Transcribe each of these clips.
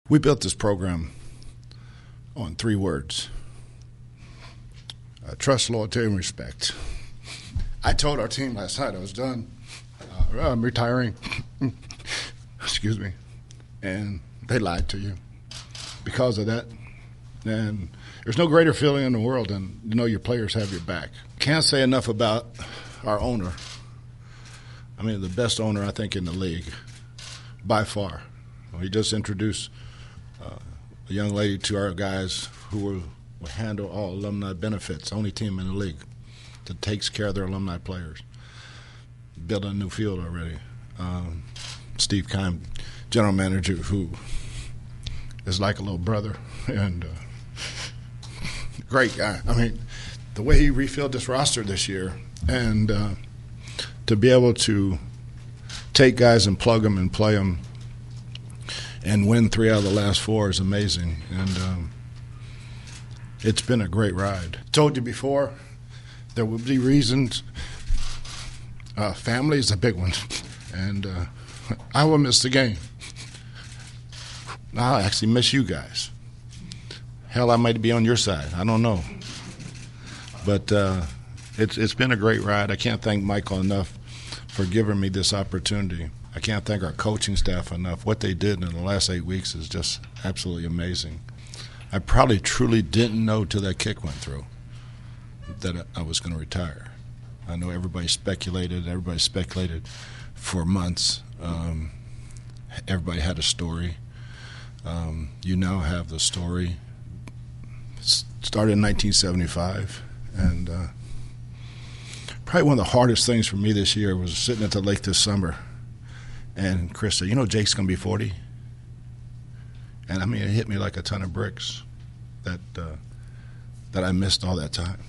We built this program on 3 words: trust, loyalty, and respect. I told our team last night I was done. I'm retiring. Excuse me. And they lied to you because of that. And there's no greater feeling in the world than to know your players have your back. Can't say enough about our owner. I mean, the best owner, I think, in the league, by far. He just introduced a young lady to our guys who will handle all alumni benefits, only team in the league that takes care of their alumni players. Building a new field already. Steve Keim, general manager, who is like a little brother, and great guy. I mean, the way he refilled this roster this year, and to be able to take guys and plug them and play them and win 3 out of the last 4 is amazing. And it's been a great ride. Told you before, there will be reasons. Family is a big one, and I will miss the game. I'll actually miss you guys. Hell, I might be on your side. I don't know. But it's been a great ride. I can't thank Michael enough for giving me this opportunity. I can't thank our coaching staff enough. What they did in the last 8 weeks is just absolutely amazing. I probably truly didn't know till that kick went through that I was going to retire. I know everybody speculated for months. Everybody had a story. You now have the story. Started in 1975, and probably one of the hardest things for me this year was sitting at the lake this summer, and Chris said, Jake's going to be 40? And, I mean, it hit me like a ton of bricks that I missed all that time.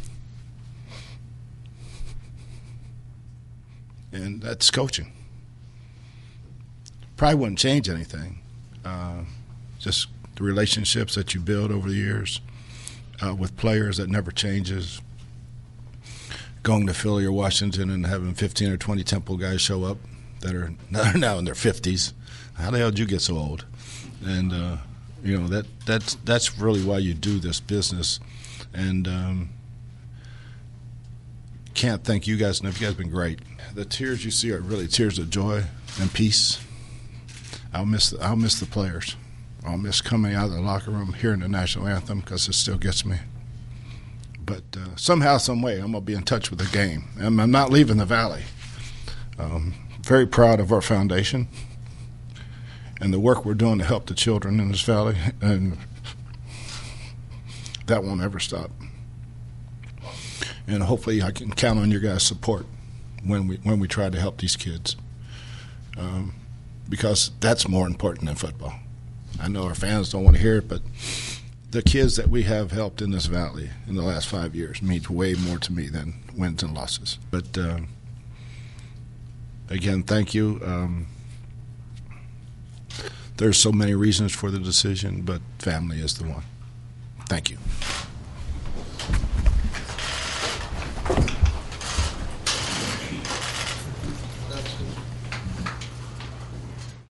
And that's coaching. Probably wouldn't change anything. Just the relationships that you build over the years with players that never changes. Going to Philly or Washington and having 15 or 20 Temple guys show up that are now in their 50s. How the hell did you get so old? And that's really why you do this business. And can't thank you guys enough. You guys have been great. The tears you see are really tears of joy and peace. I'll miss the players. I'll miss coming out of the locker room, hearing the national anthem, because it still gets me. But somehow, some way, I'm going to be in touch with the game. And I'm not leaving the Valley. Very proud of our foundation and the work we're doing to help the children in this valley, and that won't ever stop. And hopefully I can count on your guys' support when we try to help these kids, because that's more important than football. I know our fans don't want to hear it, but the kids that we have helped in this valley in the last 5 years means way more to me than wins and losses. But again, thank you. There's so many reasons for the decision, but family is the one. Thank you.